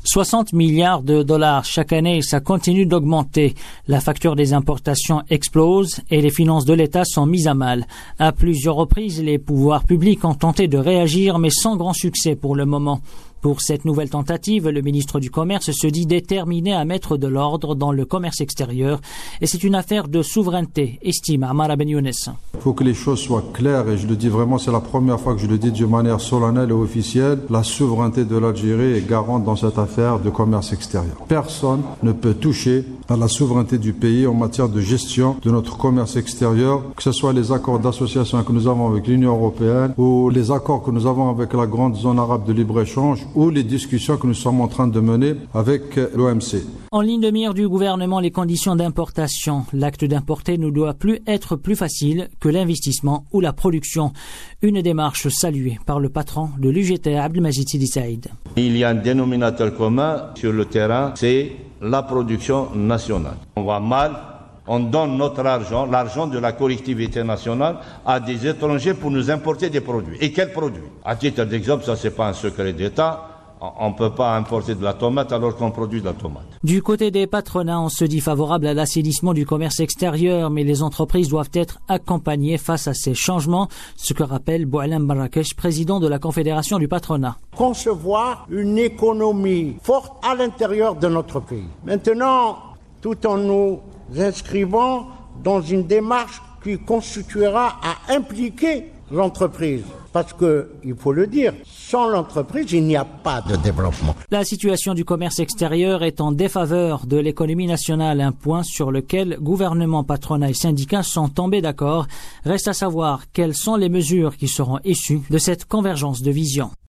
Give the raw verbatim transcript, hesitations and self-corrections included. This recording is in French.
soixante milliards de dollars chaque année, ça continue d'augmenter. La facture des importations explose et les finances de l'État sont mises à mal. À plusieurs reprises, les pouvoirs publics ont tenté de réagir, mais sans grand succès pour le moment. Pour cette nouvelle tentative, le ministre du Commerce se dit déterminé à mettre de l'ordre dans le commerce extérieur et c'est une affaire de souveraineté, estime Amara Ben Younes. Il faut que les choses soient claires et je le dis vraiment, c'est la première fois que je le dis de manière solennelle et officielle. La souveraineté de l'Algérie est garante dans cette affaire de commerce extérieur. Personne ne peut toucher à la souveraineté du pays en matière de gestion de notre commerce extérieur, que ce soit les accords d'association que nous avons avec l'Union européenne ou les accords que nous avons avec la grande zone arabe de libre-échange ou les discussions que nous sommes en train de mener avec l'O M C. En ligne de mire du gouvernement, les conditions d'importation. L'acte d'importer ne doit plus être plus facile que l'investissement ou la production. Une démarche saluée par le patron de l'U G T A, Abdelmajid Sidi Saïd. Il y a un dénominateur commun sur le terrain, c'est la production nationale. On va mal, on donne notre argent, l'argent de la collectivité nationale, à des étrangers pour nous importer des produits. Et quels produits? À titre d'exemple, ça c'est pas un secret d'État. On ne peut pas importer de la tomate alors qu'on produit de la tomate. Du côté des patronats, on se dit favorable à l'assainissement du commerce extérieur, mais les entreprises doivent être accompagnées face à ces changements, ce que rappelle Boualem Marrakech, président de la Confédération du patronat. Concevoir une économie forte à l'intérieur de notre pays. Maintenant, tout en nous inscrivant dans une démarche qui constituera à impliquer l'entreprise. Parce que, il faut le dire, sans l'entreprise, il n'y a pas de développement. La situation du commerce extérieur est en défaveur de l'économie nationale, un point sur lequel gouvernement, patronat et syndicats sont tombés d'accord. Reste à savoir quelles sont les mesures qui seront issues de cette convergence de vision.